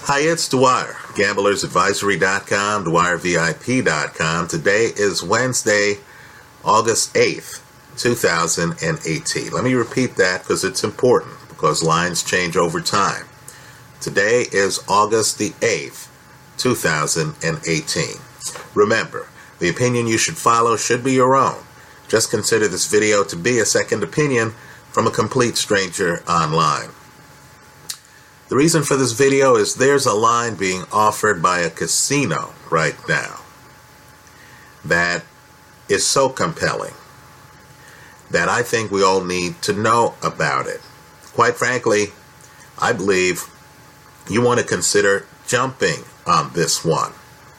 Hi, it's Dwyer, GamblersAdvisory.com, DwyerVIP.com. Today is Wednesday, August 8th, 2018. Let me repeat that because it's important, because lines change over time. Today is August the 8th, 2018. Remember, the opinion you should follow should be your own. Just consider this video to be a second opinion from a complete stranger online. The reason for this video is there's a line being offered by a casino right now that is so compelling that I think we all need to know about it. Quite frankly, I believe you want to consider jumping on this one.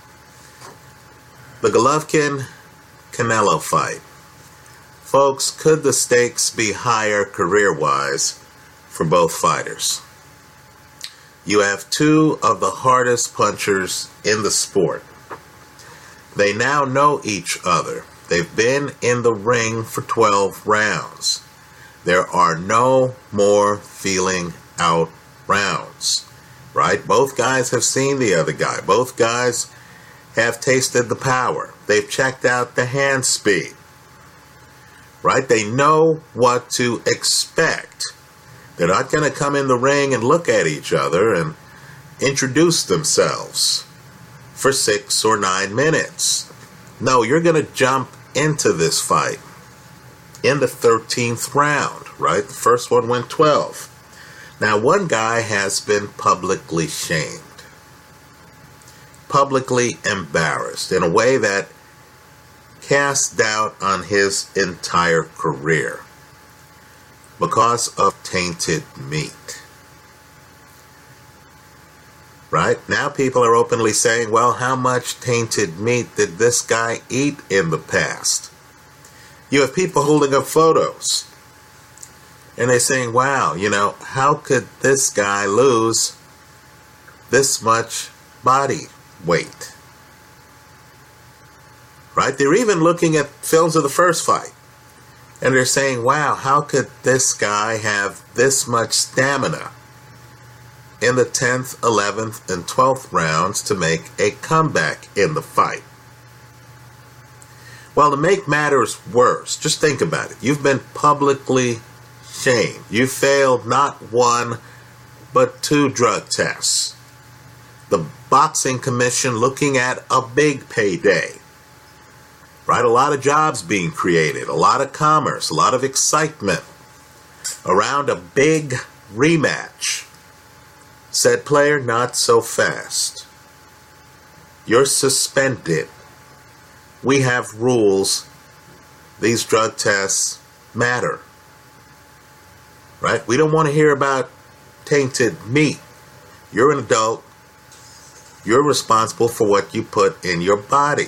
The Golovkin-Canelo fight. Folks, could the stakes be higher career-wise for both fighters? You have two of the hardest punchers in the sport. They now know each other. They've been in the ring for 12 rounds. There are no more feeling out rounds, right? Both guys have seen the other guy. Both guys have tasted the power. They've checked out the hand speed, right? They know what to expect. They're not going to come in the ring and look at each other and introduce themselves for 6 or 9 minutes. No, you're going to jump into this fight in the 13th round, right? The first one went 12. Now, one guy has been publicly shamed, publicly embarrassed in a way that casts doubt on his entire career, because of tainted meat. Right? Now people are openly saying, well, how much tainted meat did this guy eat in the past? You have people holding up photos, and they're saying, wow, how could this guy lose this much body weight? Right? They're even looking at films of the first fight, and they're saying, wow, how could this guy have this much stamina in the 10th, 11th, and 12th rounds to make a comeback in the fight? Well, to make matters worse, just think about it. You've been publicly shamed. You failed not 1, but 2 drug tests. The Boxing Commission looking at a big payday. Right, a lot of jobs being created, a lot of commerce, a lot of excitement around a big rematch. Said player, not so fast. You're suspended. We have rules. These drug tests matter. Right? We don't want to hear about tainted meat. You're an adult. You're responsible for what you put in your body.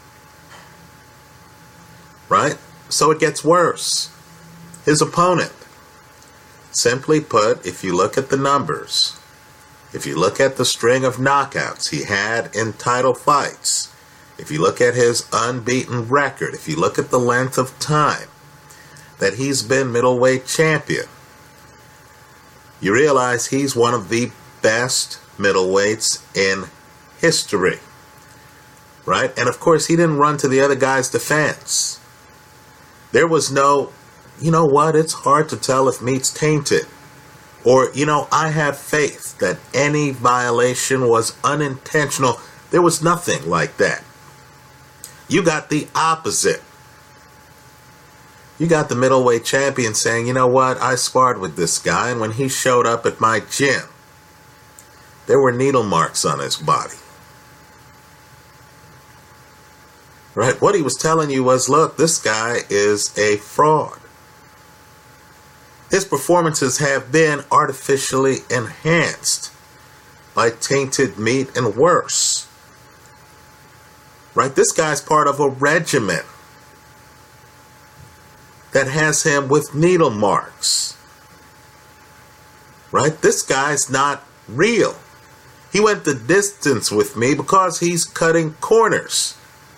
Right? So it gets worse. His opponent. Simply put, if you look at the numbers, if you look at the string of knockouts he had in title fights, if you look at his unbeaten record, if you look at the length of time that he's been middleweight champion, you realize he's one of the best middleweights in history. Right? And of course, he didn't run to the other guy's defense. There was no, it's hard to tell if meat's tainted. Or, I have faith that any violation was unintentional. There was nothing like that. You got the opposite. You got the middleweight champion saying, I sparred with this guy, and when he showed up at my gym, there were needle marks on his body. Right? What he was telling you was, look, this guy is a fraud. His performances have been artificially enhanced by tainted meat and worse. Right? This guy's part of a regimen that has him with needle marks. Right? This guy's not real. He went the distance with me because he's cutting corners.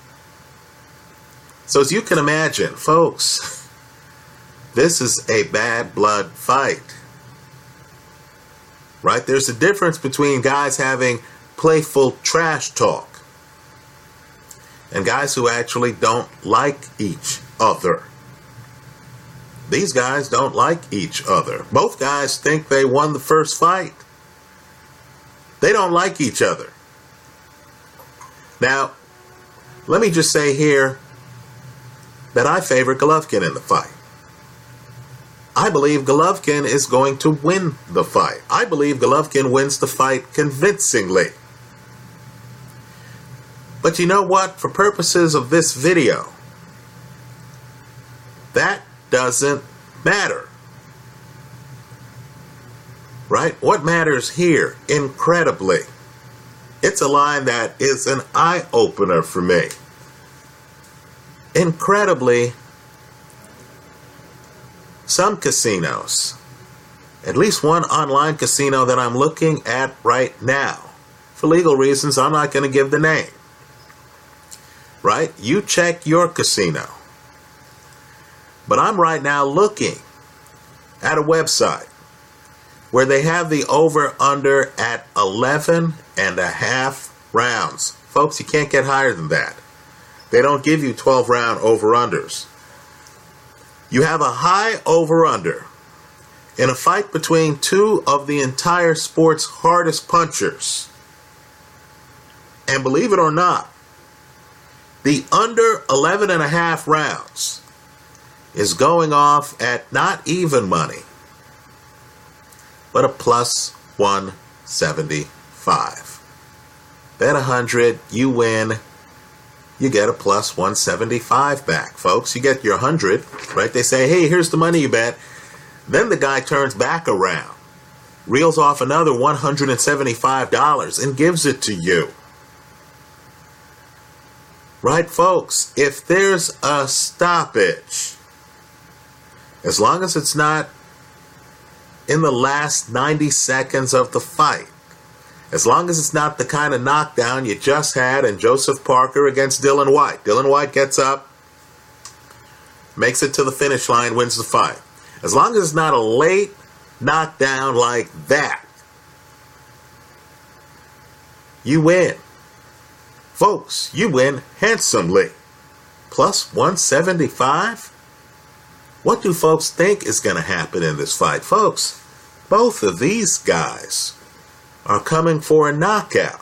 So as you can imagine, folks, this is a bad blood fight. right? There's a difference between guys having playful trash talk and guys who actually don't like each other. These guys don't like each other. Both guys think they won the first fight. They don't like each other. Now, let me just say here that I favor Golovkin in the fight. I believe Golovkin is going to win the fight. I believe Golovkin wins the fight convincingly. But you know what? For purposes of this video, that doesn't matter. Right? What matters here, incredibly, it's a line that is an eye-opener for me. Incredibly, some casinos, at least one online casino that I'm looking at right now, for legal reasons, I'm not going to give the name. Right? You check your casino. But I'm right now looking at a website where they have the over-under at 11.5 rounds. Folks, you can't get higher than that. They don't give you 12-round over-unders. You have a high over-under in a fight between two of the entire sport's hardest punchers. And believe it or not, the under 11.5 rounds is going off at not even money, but a plus 175. Bet 100, you win, you get a plus 175 back, folks. You get your 100, right? They say, hey, here's the money you bet. Then the guy turns back around, reels off another $175 and gives it to you. Right, folks? If there's a stoppage, as long as it's not in the last 90 seconds of the fight, as long as it's not the kind of knockdown you just had in Joseph Parker against Dillian Whyte. Dillian Whyte gets up, makes it to the finish line, wins the fight. As long as it's not a late knockdown like that, you win. Folks, you win handsomely. Plus 175? What do folks think is going to happen in this fight? Folks, both of these guys are coming for a knockout.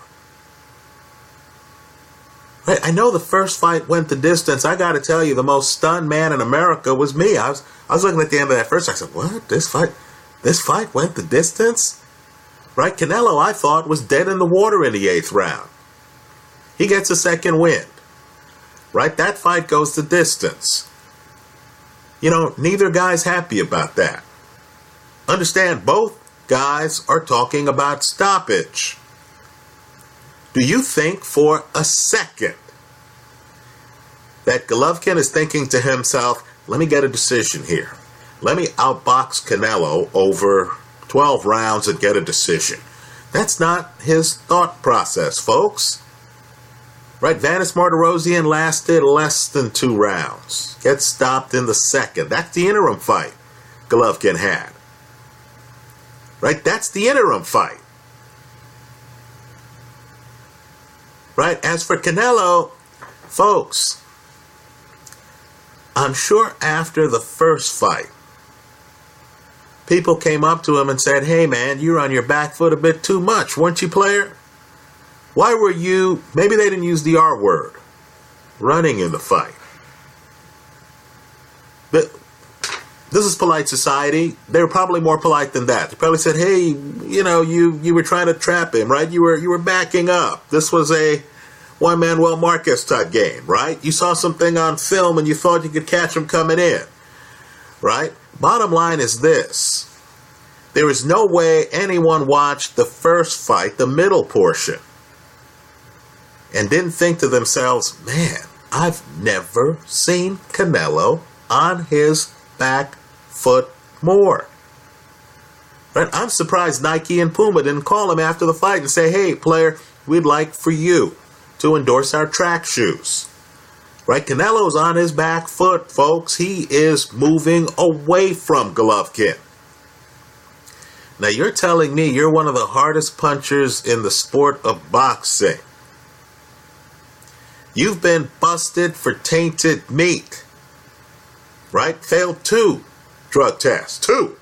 Right? I know the first fight went the distance. I got to tell you, the most stunned man in America was me. I was looking at the end of that first. I said, what? This fight went the distance? Right? Canelo, I thought, was dead in the water in the 8th round. He gets a second wind. Right? That fight goes the distance. You know, neither guy's happy about that. Understand, both guys are talking about stoppage. Do you think for a second that Golovkin is thinking to himself, let me get a decision here. Let me outbox Canelo over 12 rounds and get a decision. That's not his thought process, folks. Right, Vanes Martirosyan lasted less than 2 rounds. Gets stopped in the second. That's the interim fight Golovkin had. Right, that's the interim fight. Right, as for Canelo, folks, I'm sure after the first fight, people came up to him and said, hey man, you're on your back foot a bit too much, weren't you, player? Why were you, maybe they didn't use the R word, running in the fight? But this is polite society. They were probably more polite than that. They probably said, hey, you know, you were trying to trap him, right? You were backing up. This was a one Manuel Marquez type game, right? You saw something on film and you thought you could catch him coming in, right? Bottom line is this. There is no way anyone watched the first fight, the middle portion, and didn't think to themselves, man, I've never seen Canelo on his back foot more. Right? I'm surprised Nike and Puma didn't call him after the fight and say, hey, player, we'd like for you to endorse our track shoes. Right? Canelo's on his back foot, folks. He is moving away from Golovkin. Now you're telling me you're one of the hardest punchers in the sport of boxing. You've been busted for tainted meat, right? Failed 2 drug tests, 2.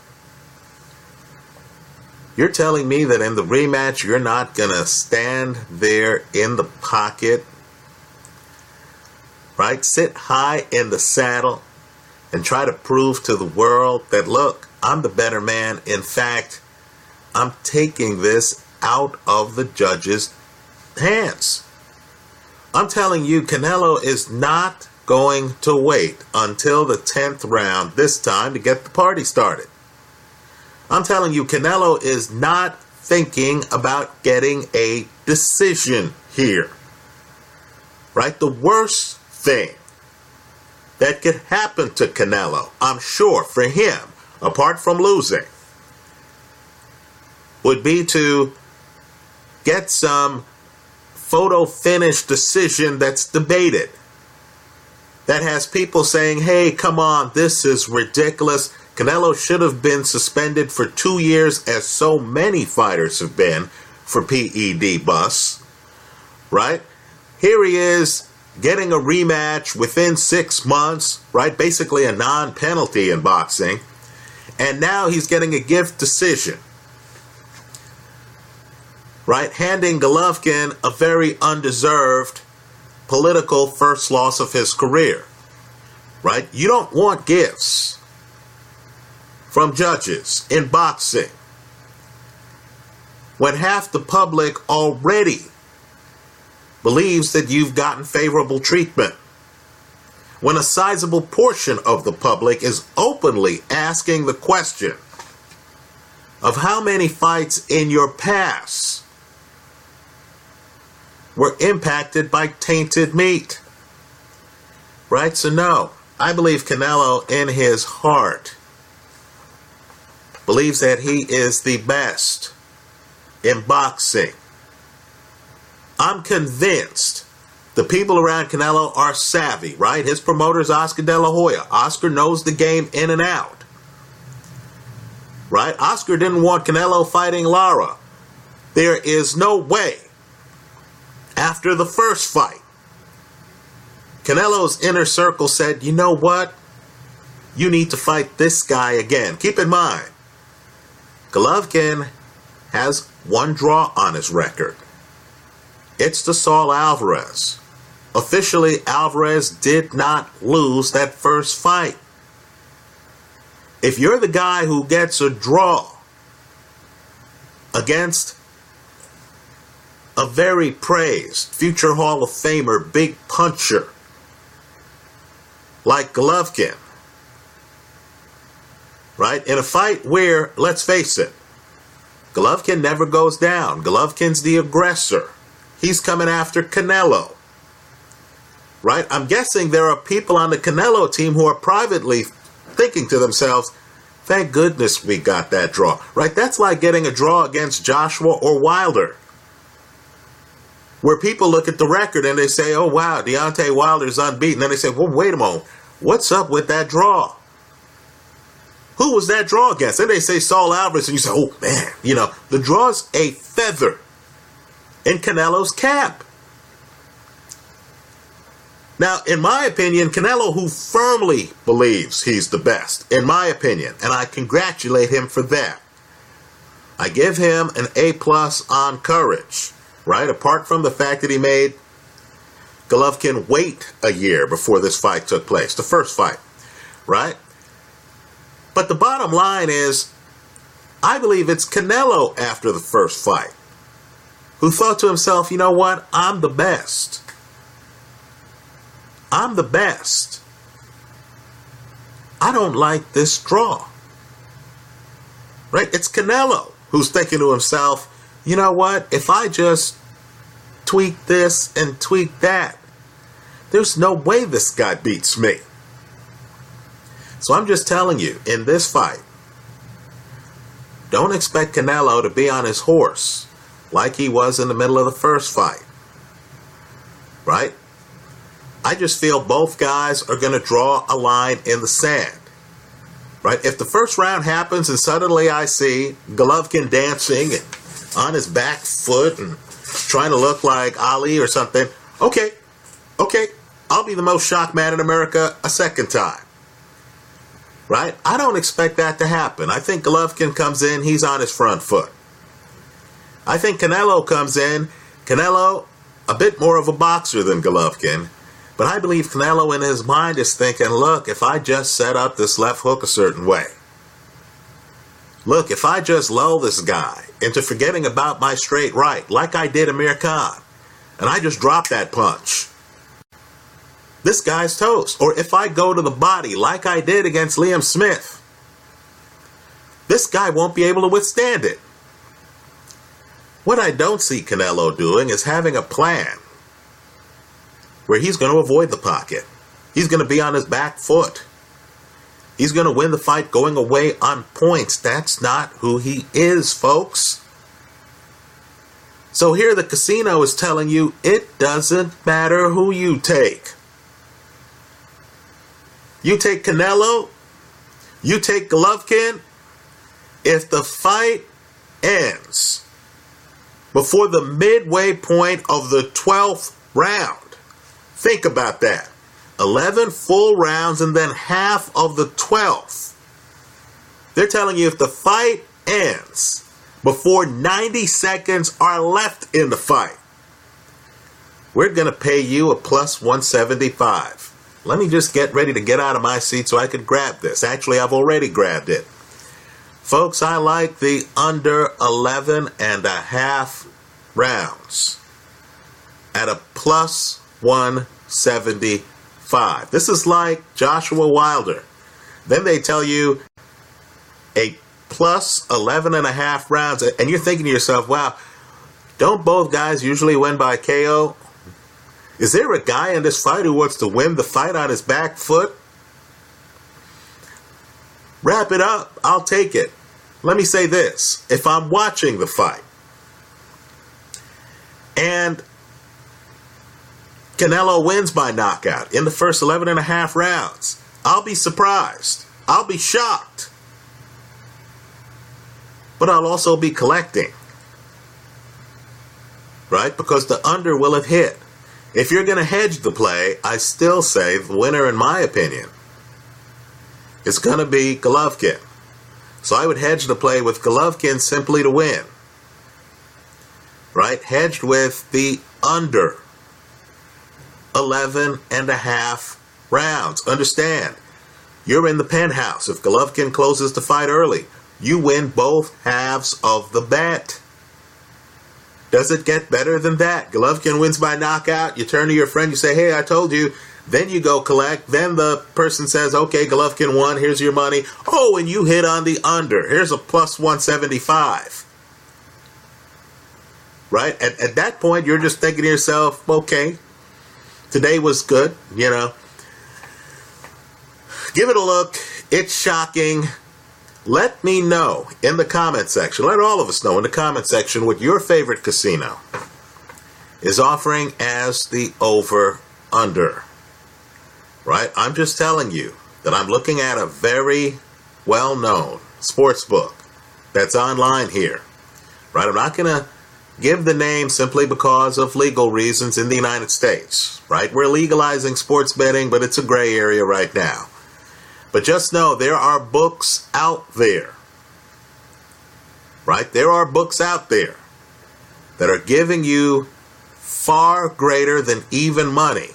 You're telling me that in the rematch, you're not going to stand there in the pocket, right? Sit high in the saddle and try to prove to the world that, look, I'm the better man. In fact, I'm taking this out of the judge's hands. I'm telling you, Canelo is not going to wait until the 10th round this time to get the party started. I'm telling you, Canelo is not thinking about getting a decision here. Right? The worst thing that could happen to Canelo, I'm sure, for him, apart from losing, would be to get some photo finish decision that's debated, that has people saying, hey, come on, this is ridiculous. Canelo should have been suspended for 2 years, as so many fighters have been for PED busts, right? Here he is getting a rematch within 6 months, right? Basically a non-penalty in boxing. And now he's getting a gift decision, right? Handing Golovkin a very undeserved political first loss of his career, right? You don't want gifts from judges in boxing when half the public already believes that you've gotten favorable treatment, when a sizable portion of the public is openly asking the question of how many fights in your past were impacted by tainted meat. Right? So no, I believe Canelo in his heart believes that he is the best in boxing. I'm convinced the people around Canelo are savvy, right? His promoter is Oscar De La Hoya. Oscar knows the game in and out, right? Oscar didn't want Canelo fighting Lara. There is no way, after the first fight, Canelo's inner circle said, you know what? You need to fight this guy again. Keep in mind, Golovkin has 1 draw on his record. It's to Saul Alvarez. Officially, Alvarez did not lose that first fight. If you're the guy who gets a draw against a very praised future Hall of Famer, big puncher like Golovkin, right? In a fight where, let's face it, Golovkin never goes down. Golovkin's the aggressor. He's coming after Canelo, right? I'm guessing there are people on the Canelo team who are privately thinking to themselves, thank goodness we got that draw, right? That's like getting a draw against Joshua or Wilder, where people look at the record and they say, oh, wow, Deontay Wilder's unbeaten. Then they say, well, wait a moment, what's up with that draw? Who was that draw against? Then they say Saul Alvarez, and you say, oh, man, you know, the draw's a feather in Canelo's cap. Now, in my opinion, Canelo, who firmly believes he's the best, in my opinion, and I congratulate him for that. I give him an A+ on courage, right? Apart from the fact that he made Golovkin wait a year before this fight took place, the first fight, right? But the bottom line is, I believe it's Canelo after the first fight who thought to himself, you know what, I'm the best. I'm the best. I don't like this draw. Right? It's Canelo who's thinking to himself, you know what, if I just tweak this and tweak that, there's no way this guy beats me. So I'm just telling you, in this fight, don't expect Canelo to be on his horse like he was in the middle of the first fight. Right? I just feel both guys are going to draw a line in the sand. Right? If the first round happens and suddenly I see Golovkin dancing and on his back foot and trying to look like Ali or something, okay, I'll be the most shocked man in America a second time. Right? I don't expect that to happen. I think Golovkin comes in, he's on his front foot. I think Canelo comes in, Canelo, a bit more of a boxer than Golovkin, but I believe Canelo in his mind is thinking, look, if I just set up this left hook a certain way, look, if I just lull this guy into forgetting about my straight right, like I did Amir Khan, and I just drop that punch, this guy's toast. Or if I go to the body like I did against Liam Smith, this guy won't be able to withstand it. What I don't see Canelo doing is having a plan where he's going to avoid the pocket. He's going to be on his back foot. He's going to win the fight going away on points. That's not who he is, folks. So here the casino is telling you it doesn't matter who you take. You take Canelo, you take Golovkin, if the fight ends before the midway point of the 12th round, think about that. 11 full rounds and then half of the 12th. They're telling you if the fight ends before 90 seconds are left in the fight, we're going to pay you a plus 175. Let me just get ready to get out of my seat so I can grab this. Actually, I've already grabbed it. Folks, I like the under 11 and a half rounds at a plus 175. This is like Joshua Wilder. Then they tell you a plus 11 and a half rounds, and you're thinking to yourself, wow, don't both guys usually win by KO? Is there a guy in this fight who wants to win the fight on his back foot? Wrap it up. I'll take it. Let me say this. If I'm watching the fight and Canelo wins by knockout in the first 11 and a half rounds, I'll be surprised. I'll be shocked. But I'll also be collecting. Right? Because the under will have hit. If you're going to hedge the play, I still say the winner, in my opinion, is going to be Golovkin. So I would hedge the play with Golovkin simply to win. Right? Hedged with the under 11 and a half rounds. Understand, you're in the penthouse. If Golovkin closes the fight early, you win both halves of the bet. Does it get better than that? Golovkin wins by knockout. You turn to your friend, you say, hey, I told you. Then you go collect. Then the person says, okay, Golovkin won. Here's your money. Oh, and you hit on the under. Here's a plus 175. Right? At that point, you're just thinking to yourself, okay, today was good, you know. Give it a look. It's shocking. Let me know in the comment section. Let all of us know in the comment section what your favorite casino is offering as the over-under. Right? I'm just telling you that I'm looking at a very well-known sports book that's online here. Right? I'm not going to give the name simply because of legal reasons in the United States. Right? We're legalizing sports betting, but it's a gray area right now. But just know there are books out there, right? There are books out there that are giving you far greater than even money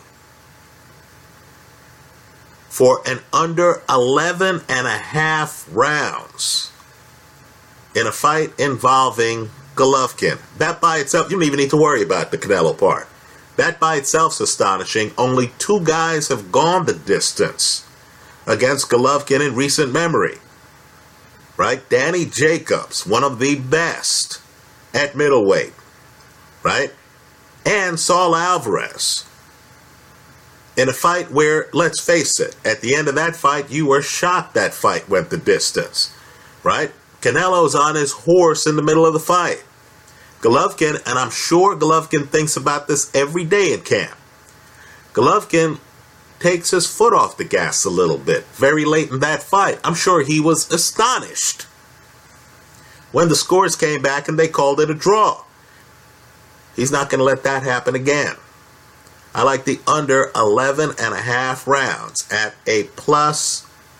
for an under 11 and a half rounds in a fight involving Golovkin. That by itself, you don't even need to worry about the Canelo part. That by itself is astonishing. Only 2 guys have gone the distance against Golovkin in recent memory. Right? Danny Jacobs, one of the best at middleweight. Right? And Saul Alvarez. In a fight where, let's face it, at the end of that fight, you were shocked that fight went the distance. Right? Canelo's on his horse in the middle of the fight. Golovkin, and I'm sure Golovkin thinks about this every day in camp. Golovkin takes his foot off the gas a little bit very late in that fight. I'm sure he was astonished when the scores came back and they called it a draw. He's not going to let that happen again. I like the under 11.5 rounds at a plus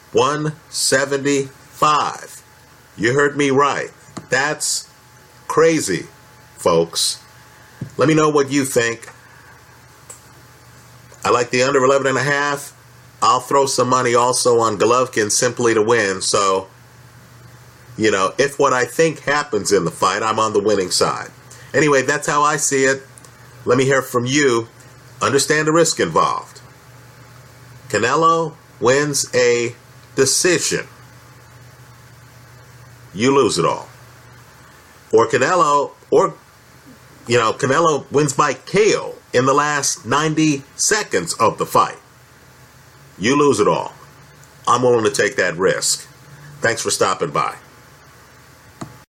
175. You heard me right. That's crazy, folks. Let me know what you think. I like the under 11.5. I'll throw some money also on Golovkin simply to win. So, if what I think happens in the fight, I'm on the winning side. Anyway, that's how I see it. Let me hear from you. Understand the risk involved. Canelo wins a decision. You lose it all. Or Canelo wins by KO in the last 90 seconds of the fight. You lose it all. I'm willing to take that risk. Thanks for stopping by.